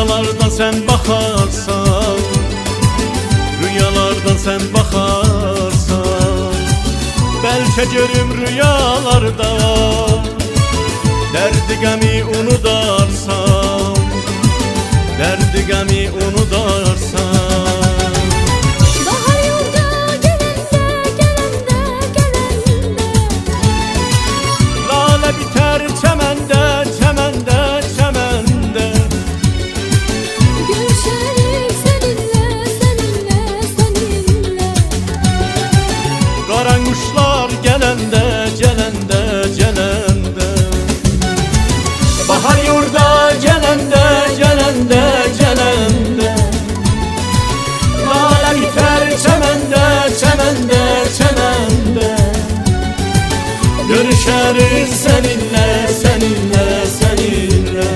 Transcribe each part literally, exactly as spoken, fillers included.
Rüyalardan sen bakarsan, rüyalardan sen bakarsan, belki görüm rüyalarda derdi gami unudarsan, derdi gami unudarsan. Bahar yolda gelende, gelende, gelende, Lale biter çemende, çemende, çemende. görüşerik seninle, seninle, seninle. Karanquşlar gelende, gelende, gelende. Bahar yurda gelende, gelende, gelende. Lale biter çemende, çemende, çemende. Görüşeriz seninle, seninle, seninle.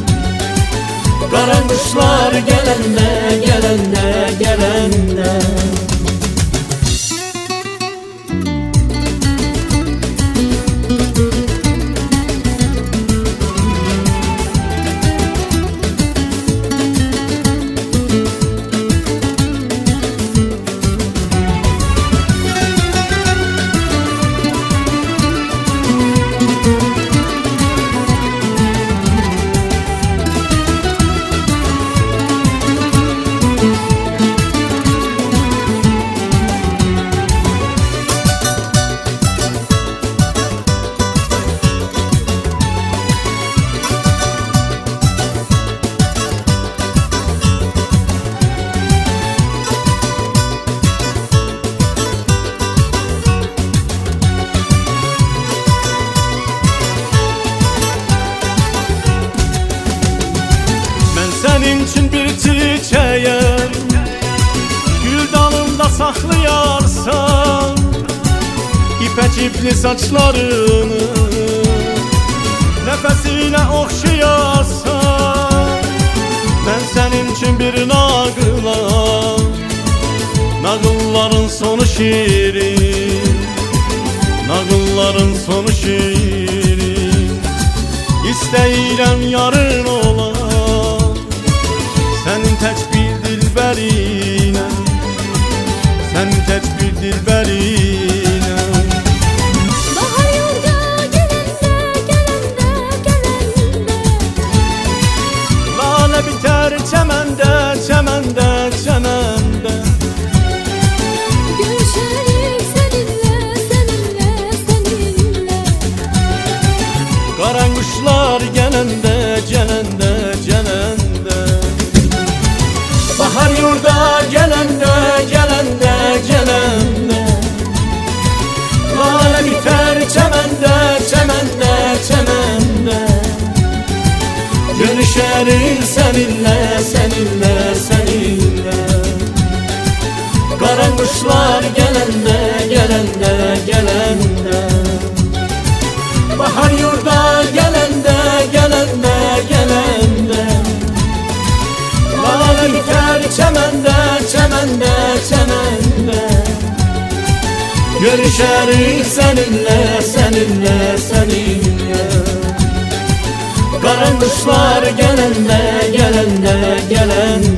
Karanquşlar gelende, gelende, gelende. Senin için bir çiçeğim, gül dalında saklayarsan, İpek ipli saçlarını nefesine okşayarsan. Ben senin için bir nağılam, nağılların sonu şirin, nağılların sonu şirin. İstəyirəm yarın olan senin tək bir dilbərinə, senin tək bir dilbərinə. Bahar yolda gelende, gelende, gelende. Lale biter çəməndə, çəməndə, çəməndə. Görüşerik seninle, seninle, seninle. Karanquşlar gələndə, gələndə, gələndə. Bahar yurda gelende, gelende, gelende. Lale biter çemende, çemende, çemende. Görüşeriz seninle, seninle, seninle. Karanquşlar gelende, gelende, gelende. Bahar yurda gelende, gelende, gelende. Lale biter çemende, çemende, çemende. Görüşeriz seninle, seninle, seninle. Karanquşlar gelende, gelende, gelende.